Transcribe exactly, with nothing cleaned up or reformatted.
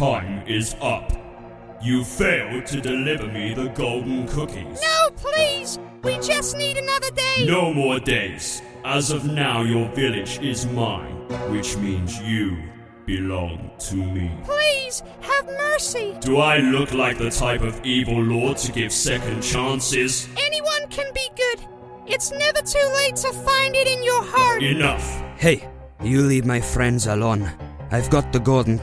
time is up. You failed to deliver me the golden cookies. No, please! We just need another day! No more days. As of now, your village is mine, which means you belong to me. Please, have mercy! Do I look like the type of evil lord to give second chances? Anyone can be good. It's never too late to find it in your heart. Enough. Hey, you leave my friends alone. I've got the golden